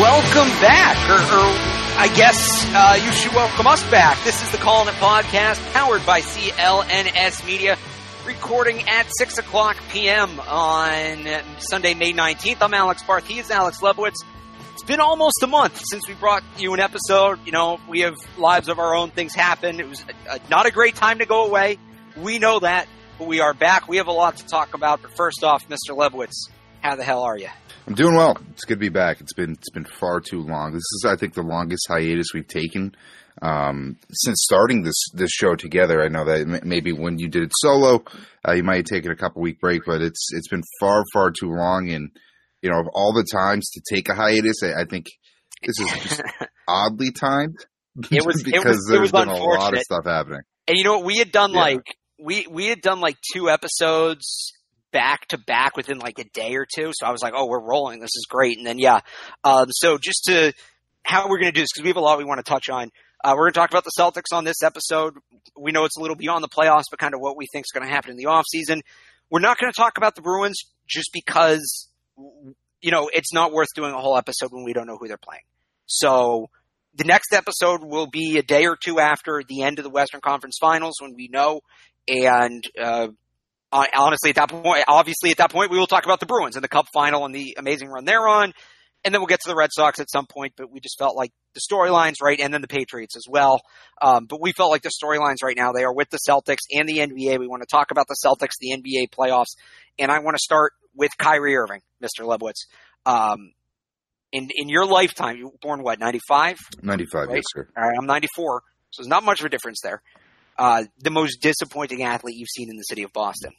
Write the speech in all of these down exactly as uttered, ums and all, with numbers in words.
welcome back, or, or I guess uh, you should welcome us back. This is the Callin' It Podcast, powered by C L N S Media, recording at six o'clock p.m. on Sunday, May nineteenth. I'm Alex Barth. He is Alex Lebowitz. It's been almost a month since we brought you an episode. You know, we have lives of our own. Things happen. It was a, a, not a great time to go away. We know that, but we are back. We have a lot to talk about. But first off, Mister Lebowitz, how the hell are you? I'm doing well. It's good to be back. It's been it's been far too long. This is, I think, the longest hiatus we've taken um, since starting this this show together. I know that m- maybe when you did it solo, uh, you might have taken a couple week break, but it's it's been far far too long. And you know, of all the times to take a hiatus, I, I think this is just oddly timed. It was because it was, there's it was been a lot of stuff happening. And you know what? We had done Yeah. like we we had done like two episodes back to back within like a day or two. So I was like, oh, we're rolling. This is great. And then, yeah. Um, so just to how we're going to do this, because we have a lot we want to touch on. Uh, we're going to talk about the Celtics on this episode. We know it's a little beyond the playoffs, but kind of what we think is going to happen in the offseason. We're not going to talk about the Bruins just because, you know, it's not worth doing a whole episode when we don't know who they're playing. So the next episode will be a day or two after the end of the Western Conference Finals when we know. And, uh, honestly, at that point, obviously at that point, we will talk about the Bruins and the Cup final and the amazing run they're on. And then we'll get to the Red Sox at some point, but we just felt like the storylines, right, and then the Patriots as well. Um, but we felt like the storylines right now, they are with the Celtics and the N B A. We want to talk about the Celtics, the N B A playoffs, and I want to start with Kyrie Irving, Mister Lebowitz. Um, in in your lifetime, you were born, what, ninety-five? ninety-five, right? yes, sir. All right, I'm ninety-four, so there's not much of a difference there. Uh, the most disappointing athlete you've seen in the city of Boston.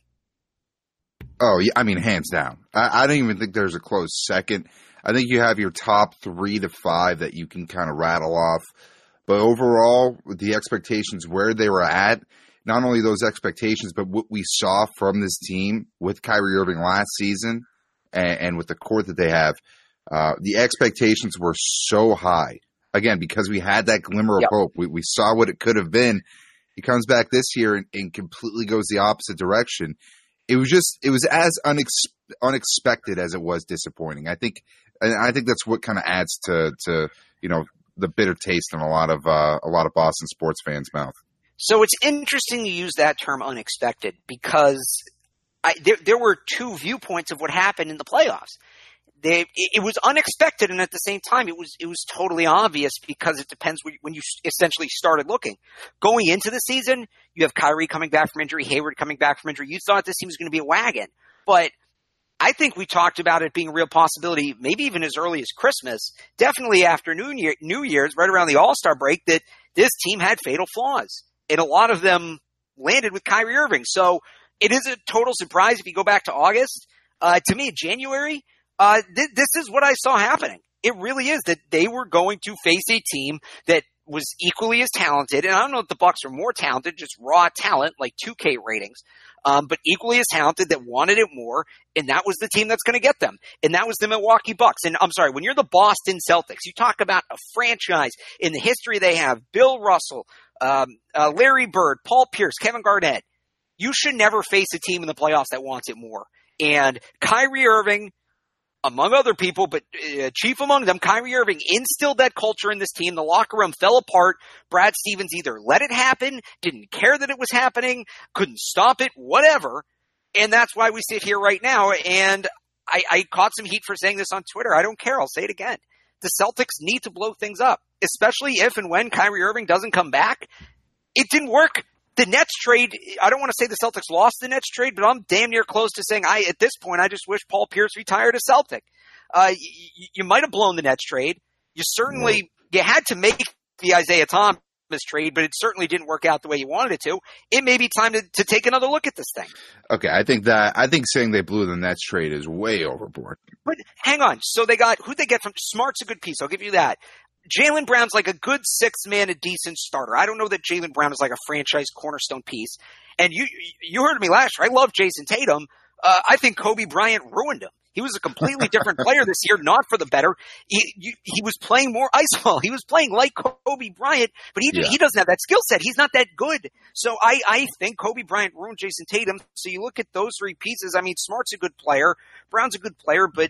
Oh, yeah, I mean, hands down. I, I don't even think there's a close second. I think you have your top three to five that you can kind of rattle off. But overall, the expectations where they were at, not only those expectations, but what we saw from this team with Kyrie Irving last season and, and with the core that they have, uh, the expectations were so high. Again, because we had that glimmer of Yep. hope. We, we saw what it could have been. He comes back this year and, and completely goes the opposite direction. It was just, it was as unex- unexpected as it was disappointing. I think, and I think that's what kind of adds to, to, you know, the bitter taste in a lot of, uh, a lot of Boston sports fans' mouth. So it's interesting to use that term unexpected because I, there, there were two viewpoints of what happened in the playoffs. They, it, it was unexpected, and at the same time, it was it was totally obvious because it depends when, when you essentially started looking. Going into the season, you have Kyrie coming back from injury, Hayward coming back from injury. You thought this team was going to be a wagon, but I think we talked about it being a real possibility, maybe even as early as Christmas, definitely after New Year, New Year's, right around the All-Star break, that this team had fatal flaws, and a lot of them landed with Kyrie Irving. So it is a total surprise if you go back to August. Uh, to me, January. Uh, th- this is what I saw happening. It really is that they were going to face a team that was equally as talented. And I don't know if the Bucks are more talented, just raw talent, like two K ratings, um, but equally as talented that wanted it more. And that was the team that's going to get them. And that was the Milwaukee Bucks. And I'm sorry, when you're the Boston Celtics, you talk about a franchise in the history they have, Bill Russell, um, uh, Larry Bird, Paul Pierce, Kevin Garnett. You should never face a team in the playoffs that wants it more. And Kyrie Irving, among other people, but uh, chief among them, Kyrie Irving instilled that culture in this team. The locker room fell apart. Brad Stevens either let it happen, didn't care that it was happening, couldn't stop it, whatever. And that's why we sit here right now. And I, I caught some heat for saying this on Twitter. I don't care. I'll say it again. The Celtics need to blow things up, especially if and when Kyrie Irving doesn't come back. It didn't work. The Nets trade, I don't want to say the Celtics lost the Nets trade, but I'm damn near close to saying I, at this point, I just wish Paul Pierce retired a Celtic. Uh, you, you might have blown the Nets trade. You certainly, you had to make the Isaiah Thomas trade, but it certainly didn't work out the way you wanted it to. It may be time to, to take another look at this thing. Okay, I think that, I think saying they blew the Nets trade is way overboard. But hang on. So they got, who'd they get from, Smart's a good piece. I'll give you that. Jaylen Brown's like a good sixth man, a decent starter. I don't know that Jaylen Brown is like a franchise cornerstone piece. And you you heard me last year. I love Jason Tatum. Uh, I think Kobe Bryant ruined him. He was a completely different player this year, not for the better. He you, he was playing more ice ball. He was playing like Kobe Bryant, but he yeah. he doesn't have that skill set. He's not that good. So I, I think Kobe Bryant ruined Jason Tatum. So you look at those three pieces. I mean, Smart's a good player. Brown's a good player, but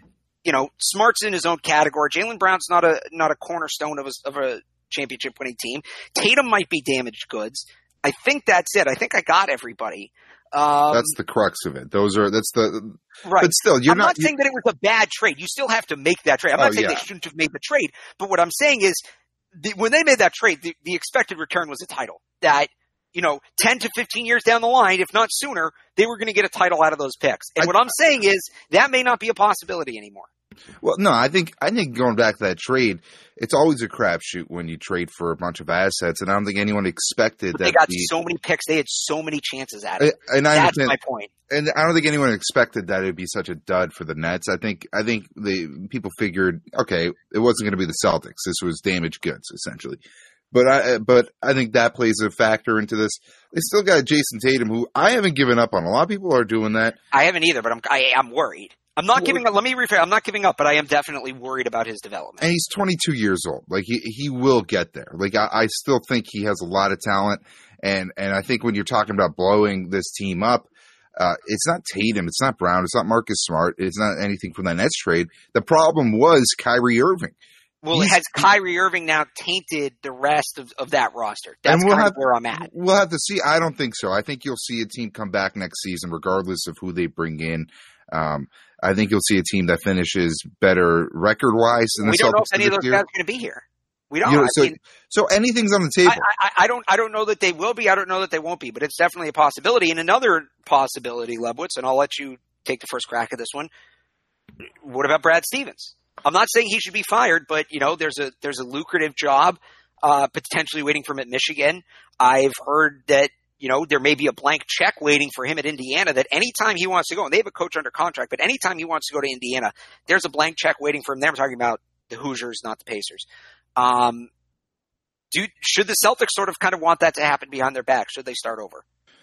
you know, Smart's in his own category. Jaylen Brown's not a not a cornerstone of a, of a championship winning team. Tatum might be damaged goods. I think that's it. I think I got everybody. Um, that's the crux of it. Those are that's the right. But still, you're I'm not, not saying that it was a bad trade. You still have to make that trade. I'm not oh, saying yeah. they shouldn't have made the trade. But what I'm saying is, the, when they made that trade, the, the expected return was a title. That, you know, ten to fifteen years down the line, if not sooner, they were going to get a title out of those picks. And I, what I'm saying is that may not be a possibility anymore. Well, no, I think I think going back to that trade, it's always a crapshoot when you trade for a bunch of assets, and I don't think anyone expected but that. They got the, so many picks; they had so many chances at it. And I That's my point. And I don't think anyone expected that it would be such a dud for the Nets. I think I think the people figured, okay, it wasn't going to be the Celtics. This was damaged goods, essentially. But I but I think that plays a factor into this. They still got Jason Tatum, who I haven't given up on. A lot of people are doing that. I haven't either, but I'm I, I'm worried. I'm not giving up. Let me rephrase. I'm not giving up, but I am definitely worried about his development. And he's twenty-two years old. Like he, he will get there. Like I, I still think he has a lot of talent. And, and I think when you're talking about blowing this team up, uh, it's not Tatum. It's not Brown. It's not Marcus Smart. It's not anything from that Nets trade. The problem was Kyrie Irving. Well, He's, has Kyrie Irving now tainted the rest of, of that roster? That's we'll kind have, of where I'm at. We'll have to see. I don't think so. I think you'll see a team come back next season, regardless of who they bring in. Um, I think you'll see a team that finishes better record-wise than the We don't Celtics know if any of those year. guys are going to be here. We don't. You know, I so, mean, so anything's on the table. I, I, I don't. I don't know that they will be. I don't know that they won't be. But it's definitely a possibility. And another possibility, Lebowitz, and I'll let you take the first crack at this one. What about Brad Stevens? I'm not saying he should be fired, but you know, there's a there's a lucrative job uh, potentially waiting for him at Michigan. I've heard that. You know, there may be a blank check waiting for him at Indiana that anytime he wants to go, and they have a coach under contract, but anytime he wants to go to Indiana, there's a blank check waiting for him. There I'm talking about the Hoosiers, not the Pacers. Um, do, should the Celtics sort of kind of want that to happen behind their back? Should they start over?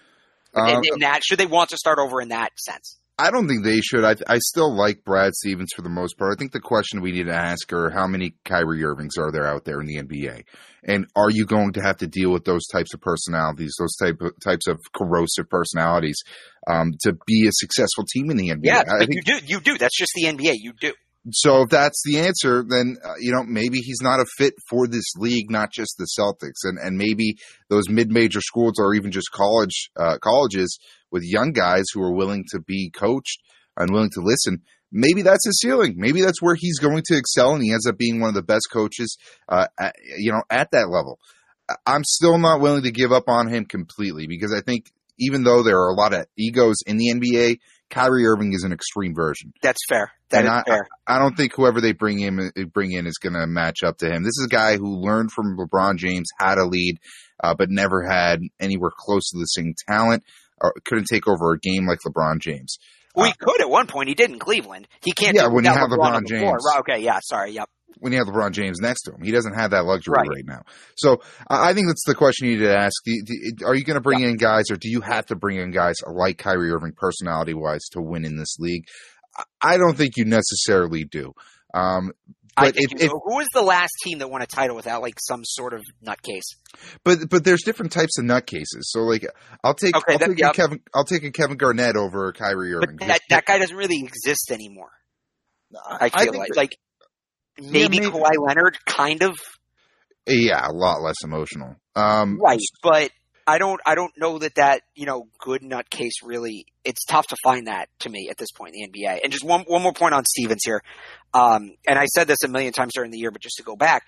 Um, in, in that, should they want to start over in that sense? I don't think they should. I, I still like Brad Stevens for the most part. I think the question we need to ask are how many Kyrie Irvings are there out there in the N B A? And are you going to have to deal with those types of personalities, those type of, types of corrosive personalities um, to be a successful team in the N B A? Yeah, I but think, you do. You do. That's just the N B A. You do. So if that's the answer, then, uh, you know, maybe he's not a fit for this league, not just the Celtics. And, and maybe those mid-major schools or even just college uh, colleges with young guys who are willing to be coached and willing to listen, maybe that's his ceiling. Maybe that's where he's going to excel, and he ends up being one of the best coaches, uh, at, you know, at that level. I'm still not willing to give up on him completely because I think even though there are a lot of egos in the N B A, Kyrie Irving is an extreme version. That's fair. That and is I, fair. I, I don't think whoever they bring in bring in is going to match up to him. This is a guy who learned from LeBron James how to lead, uh, but never had anywhere close to the same talent, or couldn't take over a game like LeBron James. Well, he uh, could at one point. He did in Cleveland. He can't. Yeah, do it when you without have LeBron, LeBron on the James. floor. Right, okay, yeah, sorry, yep. When you have LeBron James next to him, he doesn't have that luxury Right, right now. So I think that's the question you need to ask. Do you, do, are you going to bring yeah. in guys, or do you have to bring in guys like Kyrie Irving, personality-wise, to win in this league? I don't think you necessarily do. Um, I but think if, you if, know, who was the last team that won a title without like some sort of nutcase? But but there's different types of nutcases. So like I'll take okay, I'll that, take yep. a Kevin I'll take a Kevin Garnett over Kyrie Irving. But that, that guy doesn't really exist anymore. I feel I like that, like maybe, yeah, maybe Kawhi Leonard, kind of. Yeah, a lot less emotional. Um, right, but I don't I don't know that that you know good nutcase really. It's tough to find that to me at this point in the N B A. And just one one more point on Stevens here. Um, and I said this a million times during the year, but just to go back,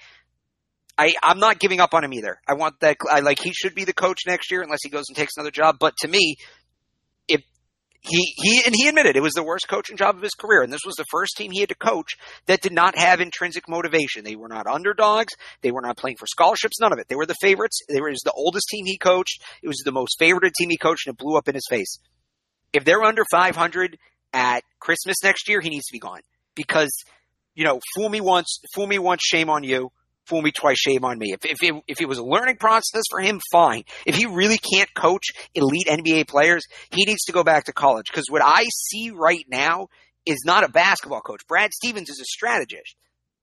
I I'm not giving up on him either. I want that. I like he should be the coach next year unless he goes and takes another job. But to me, if He he and he admitted it was the worst coaching job of his career, and this was the first team he had to coach that did not have intrinsic motivation. They were not underdogs. They were not playing for scholarships. None of it. They were the favorites. They were it was the oldest team he coached. It was the most favored team he coached, and it blew up in his face. If they're under five hundred at Christmas next year, he needs to be gone because you know, fool me once, fool me once, shame on you. Fool me twice, shame on me. If if it, if it was a learning process for him, fine. If he really can't coach elite N B A players, he needs to go back to college. Because what I see right now is not a basketball coach. Brad Stevens is a strategist.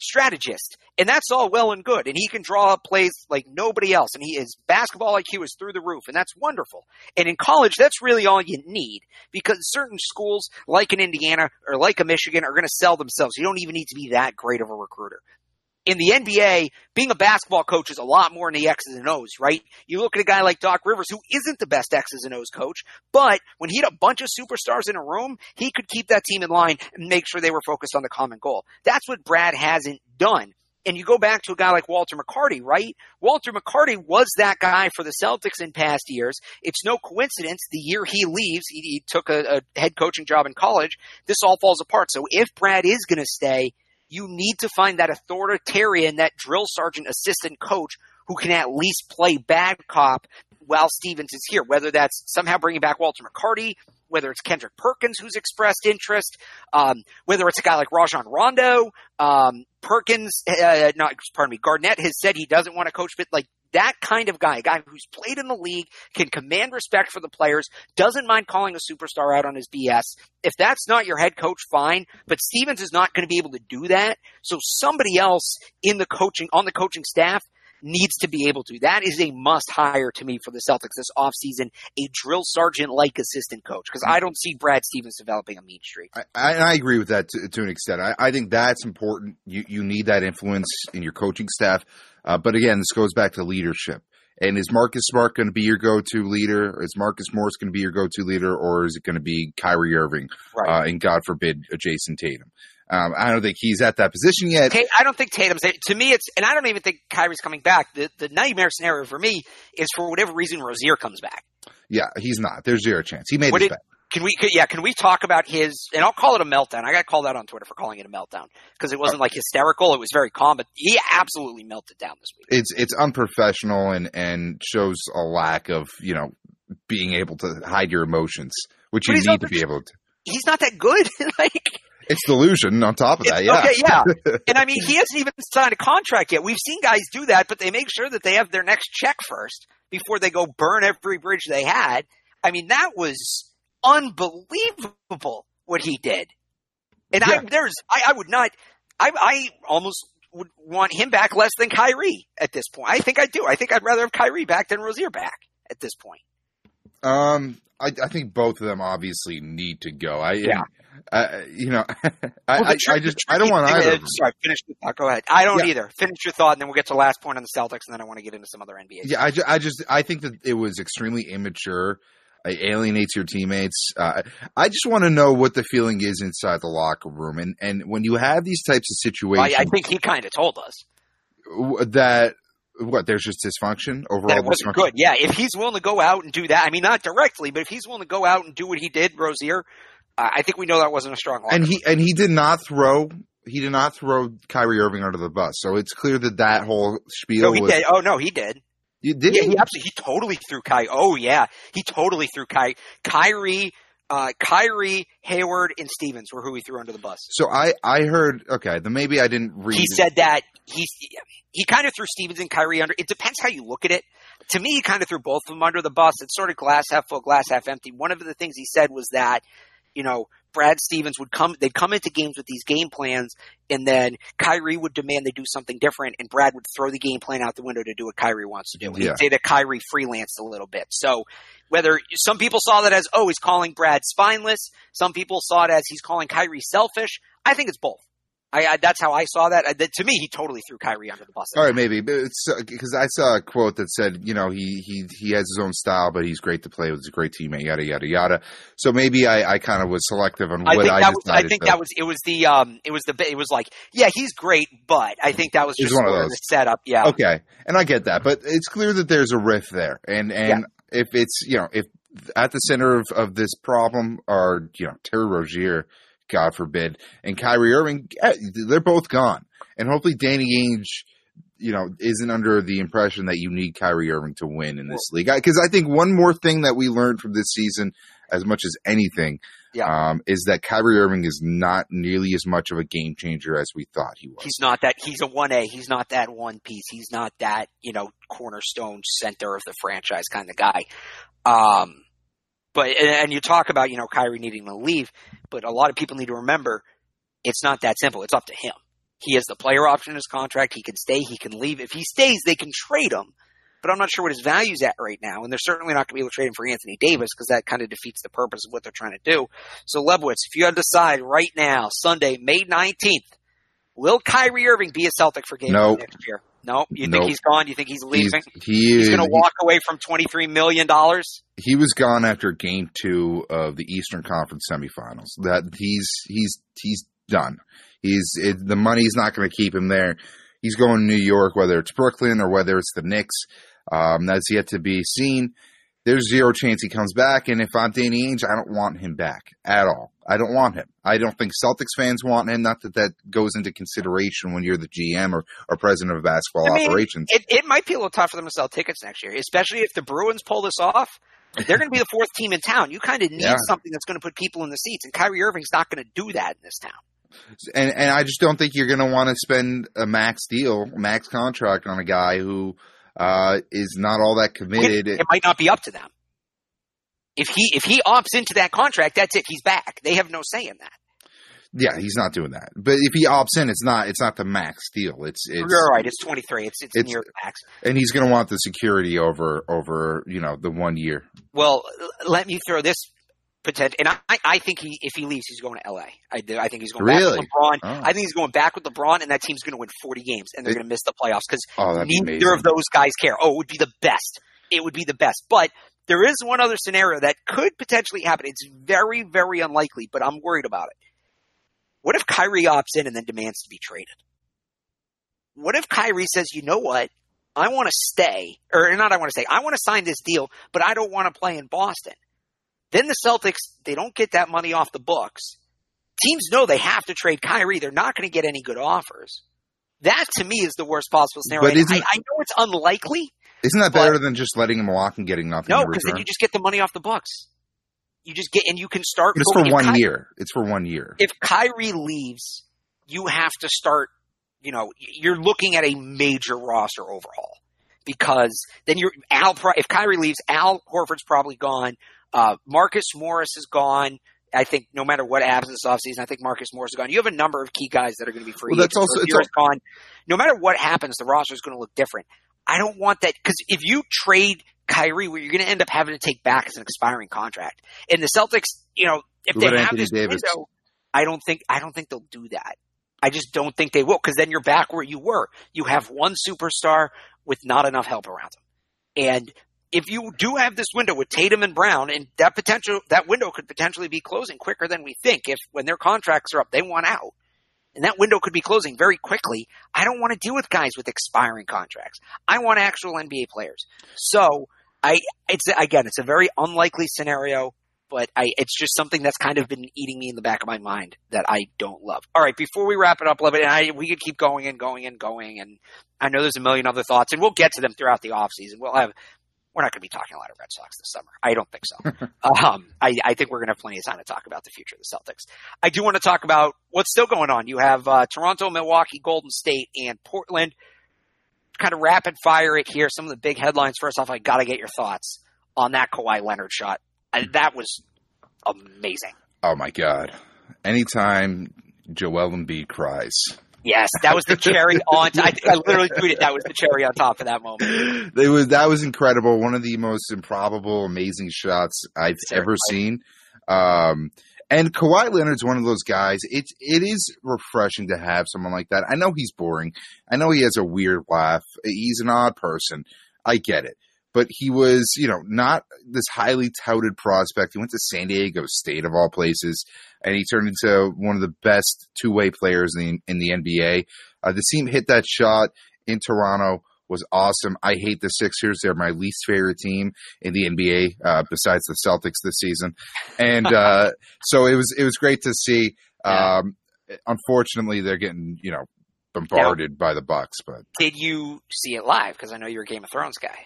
strategist. And that's all well and good. And he can draw up plays like nobody else. And he his basketball I Q is through the roof. And that's wonderful. And in college, that's really all you need, because certain schools like an Indiana or like a Michigan are going to sell themselves. You don't even need to be that great of a recruiter. In the N B A, being a basketball coach is a lot more in the X's and O's, right? You look at a guy like Doc Rivers, who isn't the best X's and O's coach, but when he had a bunch of superstars in a room, he could keep that team in line and make sure they were focused on the common goal. That's what Brad hasn't done. And you go back to a guy like Walter McCarty, right? Walter McCarty was that guy for the Celtics in past years. It's no coincidence the year he leaves, he, he took a, a head coaching job in college. This all falls apart. So if Brad is going to stay, you need to find that authoritarian, that drill sergeant assistant coach who can at least play bad cop while Stevens is here, whether that's somehow bringing back Walter McCarty, whether it's Kendrick Perkins who's expressed interest, um, whether it's a guy like Rajon Rondo, um, Perkins, uh, not, pardon me, Garnett has said he doesn't want to coach, but like that kind of guy, a guy who's played in the league, can command respect for the players, doesn't mind calling a superstar out on his B S. If that's not your head coach, fine, but Stevens is not going to be able to do that. So somebody else in the coaching, on the coaching staff needs to be able to. That is a must hire to me for the Celtics this offseason, a drill sergeant-like assistant coach, because I don't see Brad Stevens developing a mean streak. I, I agree with that to, to an extent. I, I think that's important. You, you need that influence in your coaching staff. Uh, but again, this goes back to leadership. And is Marcus Smart going to be your go-to leader? Or is Marcus Morris going to be your go-to leader? Or is it going to be Kyrie Irving right. uh, and, God forbid, Jason Tatum? Um, I don't think he's at that position yet. I don't think Tatum's there. To me, it's – and I don't even think Kyrie's coming back. The, the nightmare scenario for me is for whatever reason Rozier comes back. Yeah, he's not. There's zero chance. He made what his did, bet. Can we – yeah, can we talk about his – and I'll call it a meltdown. I got called out on Twitter for calling it a meltdown because it wasn't like hysterical. It was very calm, but he absolutely melted down this week. It's it's unprofessional and, and shows a lack of, you know, being able to hide your emotions, which but you need to be able to. He's not that good. like – It's delusion on top of that, it's, yeah. Okay, yeah. And I mean, he hasn't even signed a contract yet. We've seen guys do that, but they make sure that they have their next check first before they go burn every bridge they had. I mean, that was unbelievable what he did. And yeah. I there's I, I would not I I almost would want him back less than Kyrie at this point. I think I do. I think I'd rather have Kyrie back than Rozier back at this point. Um I, I think both of them obviously need to go. I yeah. Uh, you know, I, well, I, I just I don't want either. Sorry, finish your thought. Go ahead. I don't yeah. either. Finish your thought, and then we'll get to the last point on the Celtics, and then I want to get into some other N B A. Yeah, I, I just I think that it was extremely immature. It alienates your teammates. Uh, I just want to know what the feeling is inside the locker room, and and when you have these types of situations, well, I think he kind of told us that. What, there's just dysfunction overall? That it wasn't good. Yeah, if he's willing to go out and do that, I mean, not directly, but if he's willing to go out and do what he did, Rozier, uh, I think we know that wasn't a strong locker. And he and he did not throw he did not throw Kyrie Irving under the bus. So it's clear that that whole spiel no, he was. Did. Oh no, he did. You did? Yeah, he absolutely. He totally threw Kyrie. Oh yeah, he totally threw Kyrie. Kyrie. Uh, Kyrie, Hayward, and Stevens were who he threw under the bus. So I, I heard, okay, then maybe I didn't read. He said that he, he kind of threw Stevens and Kyrie under. It depends how you look at it. To me, he kind of threw both of them under the bus. It's sort of glass half full, glass half empty. One of the things he said was that, you know, Brad Stevens would come, they'd come into games with these game plans, and then Kyrie would demand they do something different, and Brad would throw the game plan out the window to do what Kyrie wants to do. And yeah. He'd say that Kyrie freelanced a little bit. So whether some people saw that as, oh, he's calling Brad spineless, some people saw it as he's calling Kyrie selfish. I think it's both. I, I, that's how I saw that. I, that. To me, he totally threw Kyrie under the bus. All right, maybe because I saw a quote that said, you know, he he he has his own style, but he's great to play with. He's a great teammate, yada yada yada. So maybe I, I kind of was selective on what I, think I that decided. Was, I think to, that was it. Was the um it was the it was like yeah he's great, but I think that was just one of those the setup. Yeah. Okay, and I get that, but it's clear that there's a rift there, and and yeah. if it's you know if at the center of, of this problem are you know Terry Rozier, God forbid, and Kyrie Irving, they're both gone. And hopefully Danny Ainge, you know, isn't under the impression that you need Kyrie Irving to win in this league. Because I think one more thing that we learned from this season, as much as anything, yeah. um, is that Kyrie Irving is not nearly as much of a game changer as we thought he was. He's not that. He's a one A. He's not that one piece. He's not that, you know, cornerstone center of the franchise kind of guy. Um, But and you talk about, you know, Kyrie needing to leave, but a lot of people need to remember it's not that simple. It's up to him. He has the player option in his contract. He can stay. He can leave. If he stays, they can trade him. But I'm not sure what his value's at right now. And they're certainly not going to be able to trade him for Anthony Davis because that kind of defeats the purpose of what they're trying to do. So, Lebowitz, if you had to decide right now, Sunday, May nineteenth, will Kyrie Irving be a Celtic for game nope. one next year? No? You nope. think he's gone? You think he's leaving? He's, he he's going to walk he, away from twenty-three million dollars? He was gone after game two of the Eastern Conference semifinals. That he's he's he's done. He's it, the money's not going to keep him there. He's going to New York, whether it's Brooklyn or whether it's the Knicks. Um, that's yet to be seen. There's zero chance he comes back, and if I'm Danny Ainge, I don't want him back at all. I don't want him. I don't think Celtics fans want him. Not that that goes into consideration when you're the G M or, or president of basketball I mean, operations. It, it might be a little tough for them to sell tickets next year, especially if the Bruins pull this off. They're going to be the fourth team in town. You kind of need yeah. something that's going to put people in the seats, and Kyrie Irving's not going to do that in this town. And, and I just don't think you're going to want to spend a max deal, max contract on a guy who uh, is not all that committed. It, it might not be up to them. If he if he opts into that contract, that's it. He's back. They have no say in that. Yeah, he's not doing that. But if he opts in, it's not it's not the max deal. It's it's You're right. It's twenty-three. It's it's, it's near max. And he's going to want the security over over you know the one year. Well, let me throw this potential. And I I think he if he leaves, he's going to L A. I do. I think he's going really? back with LeBron. Oh. I think he's going back with LeBron, and that team's going to win forty games, and they're going to miss the playoffs because oh, neither of those guys care. Oh, it would be the best. It would be the best, but. There is one other scenario that could potentially happen. It's very, very unlikely, but I'm worried about it. What if Kyrie opts in and then demands to be traded? What if Kyrie says, you know what? I want to stay, or not I want to stay, I want to sign this deal, but I don't want to play in Boston. Then the Celtics, they don't get that money off the books. Teams know they have to trade Kyrie. They're not going to get any good offers. That, to me, is the worst possible scenario. I, I know it's unlikely. Isn't that better but, than just letting him walk and getting nothing? No, because then you just get the money off the books. You just get, and you can start. But it's for one Kyrie, year. It's for one year. If Kyrie leaves, you have to start. You know, you're looking at a major roster overhaul because then you're Al. If Kyrie leaves, Al Horford's probably gone. Uh, Marcus Morris is gone. I think no matter what happens this offseason, I think Marcus Morris is gone. You have a number of key guys that are going to be free. Well, that's also it's all- gone. No matter what happens, the roster is going to look different. I don't want that because if you trade Kyrie, what you're going to end up having to take back as an expiring contract. And the Celtics, you know, if they have Anthony this Davis? window, I don't think I don't think they'll do that. I just don't think they will because then you're back where you were. You have one superstar with not enough help around him. And if you do have this window with Tatum and Brown, and that potential that window could potentially be closing quicker than we think. If when their contracts are up, they want out. And that window could be closing very quickly. I don't want to deal with guys with expiring contracts. I want actual N B A players. So I, it's again, it's a very unlikely scenario, but I, it's just something that's kind of been eating me in the back of my mind that I don't love. All right, before we wrap it up, Levin, and I, we could keep going and going and going, and I know there's a million other thoughts, and we'll get to them throughout the offseason. We'll have. We're not going to be talking a lot of Red Sox this summer. I don't think so. um, I, I think we're going to have plenty of time to talk about the future of the Celtics. I do want to talk about what's still going on. You have uh, Toronto, Milwaukee, Golden State, and Portland. Kind of rapid fire it here. Some of the big headlines. First off, I got to get your thoughts on that Kawhi Leonard shot. I, that was amazing. Oh, my God. Anytime Joel Embiid cries. Yes, that was the cherry on. I, I literally tweeted that was the cherry on top of that moment. It was that was incredible. One of the most improbable, amazing shots I've ever seen. Um, and Kawhi Leonard's one of those guys. It it is refreshing to have someone like that. I know he's boring. I know he has a weird laugh. He's an odd person. I get it. But he was, you know, not this highly touted prospect. He went to San Diego State, of all places, and he turned into one of the best two-way players in the, in the N B A. Uh, the team hit that shot in Toronto was awesome. I hate the Sixers. They're my least favorite team in the N B A, uh, besides the Celtics this season. And uh, so it was it was great to see. Um, unfortunately, they're getting, you know, bombarded now, by the Bucks. But did you see it live? Because I know you're a Game of Thrones guy.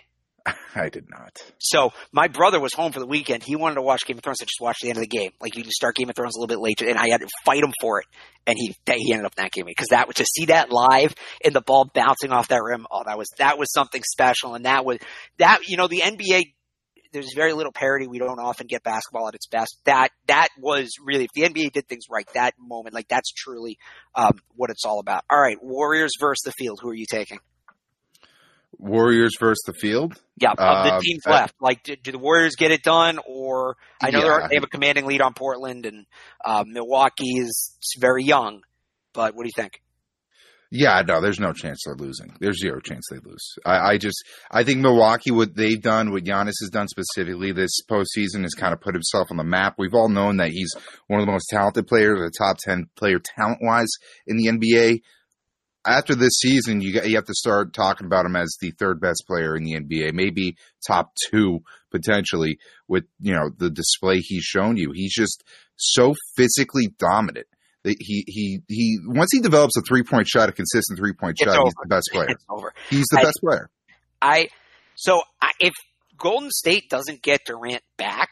I did not. So my brother was home for the weekend. He wanted to watch Game of Thrones. I just watched the end of the game. Like you just start Game of Thrones a little bit later, and I had to fight him for it. And he he ended up not giving me because that was to see that live and the ball bouncing off that rim. Oh, that was that was something special. And that was that you know the N B A there's very little parity. We don't often get basketball at its best. That that was really, if the N B A did things right, that moment, like that's truly um, what it's all about. All right, Warriors versus the field. Who are you taking? Warriors versus the field? Yeah, of the Um, teams I- left. Like, do, do the Warriors get it done? Or I know Yeah. they're, they have a commanding lead on Portland, and uh, Milwaukee is very young. But what do you think? Yeah, no, there's no chance they're losing. There's zero chance they lose. I, I just, I think Milwaukee, what they've done, what Giannis has done specifically this postseason, has kind of put himself on the map. We've all known that he's one of the most talented players, a top ten player talent-wise in the N B A. After this season, you got, you have to start talking about him as the third best player in the N B A, maybe top two potentially with, you know, the display he's shown you. He's just so physically dominant. He he he. Once he develops a three point shot, a consistent three point It's shot, over. he's the best player. It's over. He's the I- best player. I so I, if Golden State doesn't get Durant back,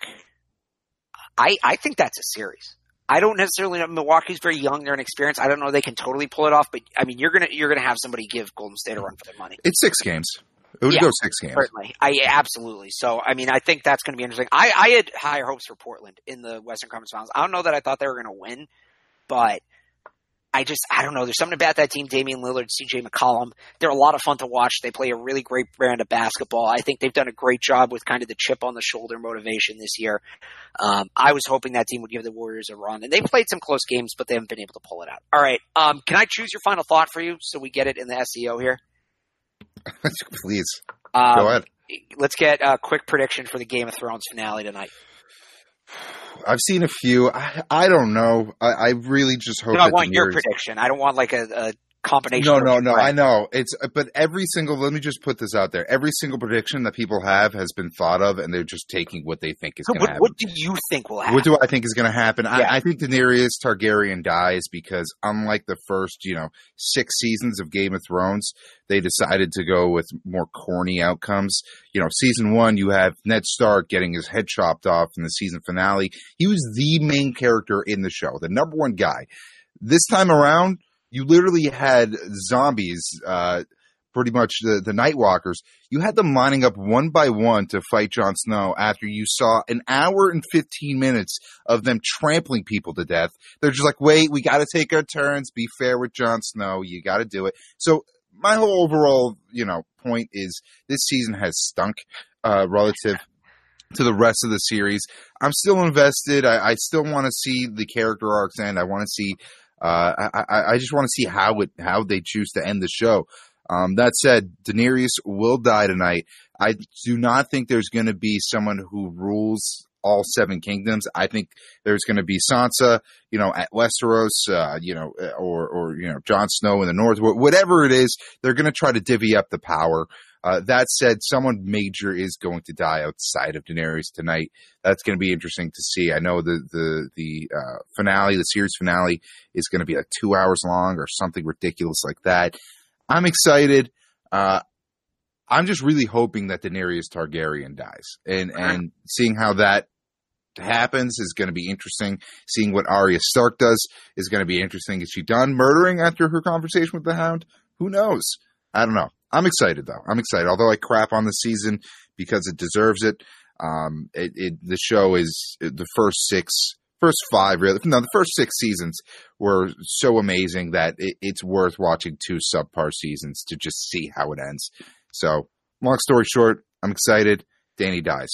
I I think that's a series. I don't necessarily know. Milwaukee's very young; they're inexperienced. I don't know they can totally pull it off. But I mean, you're gonna you're gonna have somebody give Golden State a run for their money. It's six games. It would Yeah, go six games. Certainly, I yeah, absolutely. So I mean, I think that's going to be interesting. I I had higher hopes for Portland in the Western Conference Finals. I don't know that I thought they were going to win, but I just, I don't know. There's something about that team, Damian Lillard, C J McCollum. They're a lot of fun to watch. They play a really great brand of basketball. I think they've done a great job with kind of the chip on the shoulder motivation this year. Um, I was hoping that team would give the Warriors a run, and they played some close games, but they haven't been able to pull it out. All right. Um, can I choose your final thought for you so we get it in the S E O here? Please Um, go ahead. Let's get a quick prediction for the Game of Thrones finale tonight. I've seen a few. I, I don't know. I, I really just hope No, I that want your Daenerys- prediction. I don't want like a, a combination. No, of no, no. I right. know it's, but every single. Let me just put this out there. Every single prediction that people have has been thought of, and they're just taking what they think is So going to what, happen. what do you think will happen? What do I think is going to happen? Yeah. I, I think Daenerys Targaryen dies because, unlike the first, you know, six seasons of Game of Thrones, they decided to go with more corny outcomes. You know, season one, you have Ned Stark getting his head chopped off in the season finale. He was the main character in the show, the number one guy. This time around, you literally had zombies, uh, pretty much the, the Night Walkers. You had them lining up one by one to fight Jon Snow after you saw an hour and fifteen minutes of them trampling people to death. They're just like, wait, we got to take our turns. Be fair with Jon Snow. You got to do it. So my whole overall, you know, point is this season has stunk, uh, relative to the rest of the series. I'm still invested. I, I still want to see the character arcs end. I want to see, uh, I, I, I just want to see how it, how they choose to end the show. Um, that said, Daenerys will die tonight. I do not think there's going to be someone who rules all seven kingdoms. I think there's going to be Sansa, you know, at Westeros, uh, you know, or, or, you know, Jon Snow in the north, whatever it is, they're going to try to divvy up the power. Uh, that said, someone major is going to die outside of Daenerys tonight. That's going to be interesting to see. I know the, the, the, uh, finale, the series finale is going to be like two hours long or something ridiculous like that. I'm excited. Uh, I'm just really hoping that Daenerys Targaryen dies, and and seeing how that happens is going to be interesting. Seeing what Arya Stark does is going to be interesting. Is she done murdering after her conversation with the Hound? Who knows? I don't know. I'm excited though. I'm excited. Although I crap on the season because it deserves it. Um, it, it the show is the first six. First five, really. No, the first six seasons were so amazing that it, it's worth watching two subpar seasons to just see how it ends. So, long story short, I'm excited. Dany dies.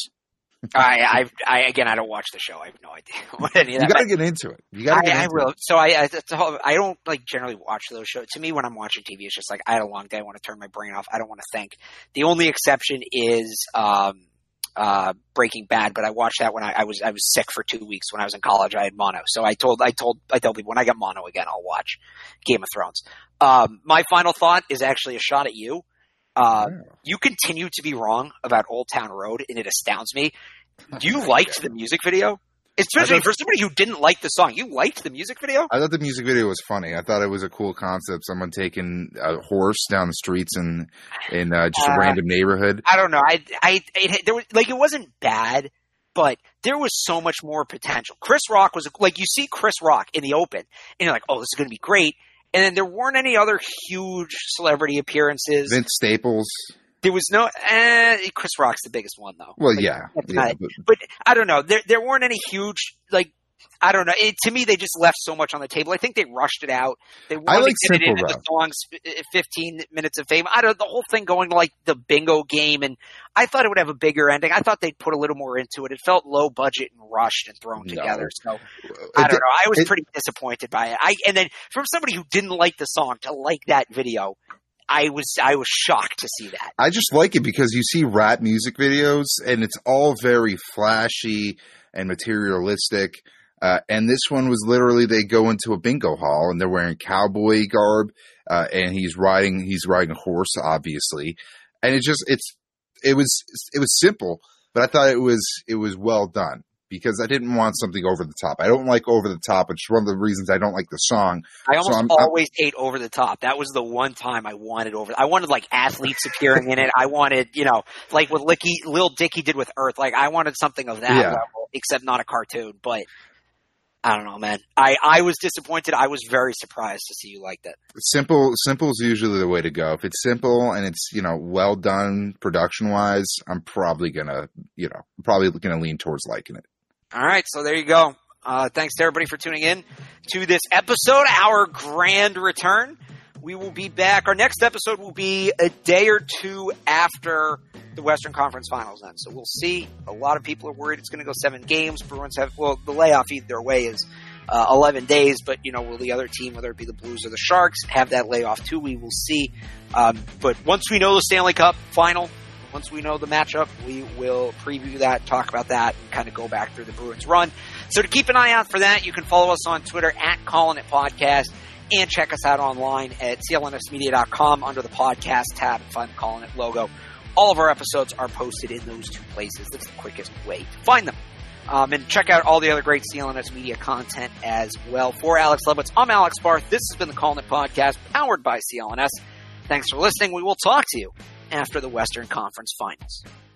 I, I, I, again, I don't watch the show. I have no idea what any of You that. got to get into it. You got to get I, I into will. it. So I, I, it's a whole, I don't like generally watch those shows. To me, when I'm watching T V, it's just like I had a long day. I want to turn my brain off. I don't want to think. The only exception is um, uh, Breaking Bad, but I watched that when I, I was I was sick for two weeks when I was in college. I had mono, so I told I told I tell people when I get mono again, I'll watch Game of Thrones. Um, my final thought is actually a shot at you. Uh, Wow. You continue to be wrong about Old Town Road, and it astounds me. You liked the music video? Especially for somebody who didn't like the song. You liked the music video? I thought the music video was funny. I thought it was a cool concept. Someone taking a horse down the streets in in uh, just a Uh, random neighborhood. I don't know. I, I, it, there was like it wasn't bad, but there was so much more potential. Chris Rock was like you see Chris Rock in the open, and you're like, oh, this is going to be great. And then there weren't any other huge celebrity appearances. Vince Staples. There was no eh, Chris Rock's the biggest one though. Well, like, yeah, yeah but, but I don't know. There there weren't any huge like. I don't know. It, to me, they just left so much on the table. I think they rushed it out. They wanted I like to get it simple into the songs, fifteen minutes of fame. I don't know, the whole thing going to like the bingo game, and I thought it would have a bigger ending. I thought they'd put a little more into it. It felt low budget and rushed and thrown No. together. So I don't know. I was pretty disappointed by it. I and then from somebody who didn't like the song to like that video, I was I was shocked to see that. I just like it because you see rap music videos, and it's all very flashy and materialistic. Uh, and this one was literally they go into a bingo hall and they're wearing cowboy garb, uh, and he's riding he's riding a horse, obviously. And it just it's it was it was simple, but I thought it was it was well done because I didn't want something over the top. I don't like over the top, which is one of the reasons I don't like the song. I almost so I'm, always I'm, hate over the top. That was the one time I wanted over. I wanted like athletes appearing in it. I wanted, you know, like what Licky, Lil Dicky did with Earth. Like I wanted something of that yeah. level, except not a cartoon. But I don't know, man. I, I was disappointed. I was very surprised to see you like that. Simple, simple is usually the way to go. If it's simple and it's, you know, well done production wise, I'm probably gonna, you know, probably gonna lean towards liking it. All right, so there you go. Uh, thanks to everybody for tuning in to this episode, our grand return. We will be back. Our next episode will be a day or two after the Western Conference Finals end. So we'll see. A lot of people are worried it's going to go seven games. Bruins have, well, the layoff either way is uh, eleven days, but, you know, will the other team, whether it be the Blues or the Sharks, have that layoff too? We will see. Um, but once we know the Stanley Cup final, once we know the matchup, we will preview that, talk about that, and kind of go back through the Bruins run. So to keep an eye out for that, you can follow us on Twitter at Callin' It Podcast, and check us out online at C L N S media dot com under the podcast tab and find the Callin' It logo. All of our episodes are posted in those two places. That's the quickest way to find them. Um, and check out all the other great C L N S Media content as well. For Alex Lebowitz, I'm Alex Barth. This has been the Callin' It Podcast, powered by C L N S. Thanks for listening. We will talk to you after the Western Conference Finals.